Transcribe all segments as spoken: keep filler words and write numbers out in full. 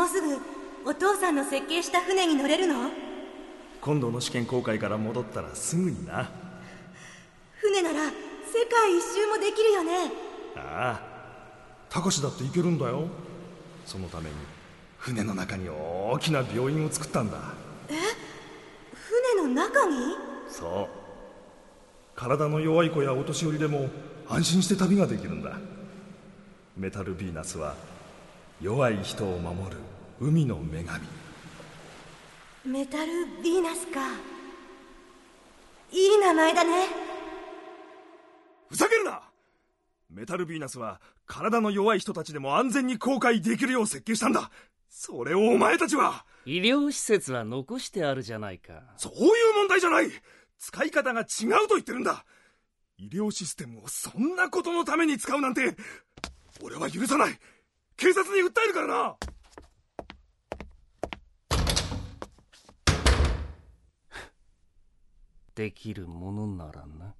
うすぐお父さんの設計した船に乗れるの？ 今度の試験航海から戻ったらすぐにな。 船なら世界一周もできるよね。 ああ、タカシだって行けるんだよ。そのために船の中に大きな病院を作ったんだ。 え？船の中に？ そう。体の弱い子やお年寄りでも安心して旅ができるんだ。メタルヴィーナスは弱い人を守る海の女神。 メタルヴィーナスか。いい名前だね。 ふざけるな！メタルヴィーナスは体の弱い人たちでも安全に航海できるよう設計したんだ。それをお前たちは。 医療施設は残してあるじゃないか。 そういう問題じゃない。使い方が違うと言ってるんだ。医療システムをそんなことのために使うなんて俺は許さない。警察に訴えるからな。 できるものならな。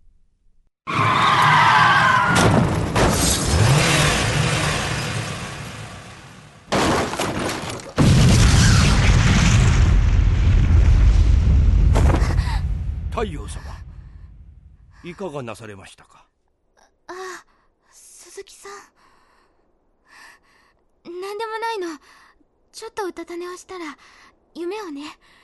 太陽様、いかがなされましたか？ ああ、鈴木さん。何でもないの。ちょっとうたた寝をしたら夢をね。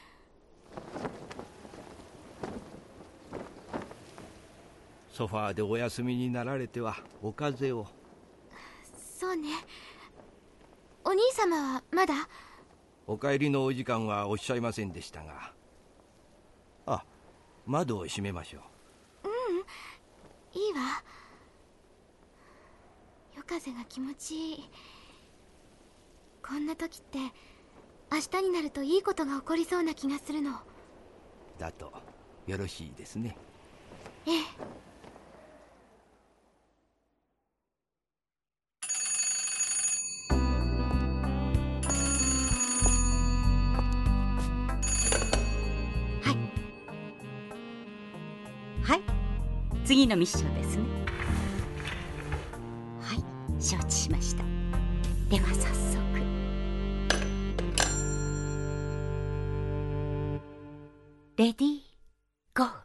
ソファーでお休みになられてはお風邪を。 そうね。お兄様はまだ？ お帰りのお時間はおっしゃいませんでしたが。あ、窓を閉めましょう。 ううん、いいわ。夜風が気持ちいい。こんな時って明日になるといいことが起こりそうな気がするの。 だとよろしいですね。 ええ。 はい、次のミッションですね。はい、承知しました。では早速。レディーゴー。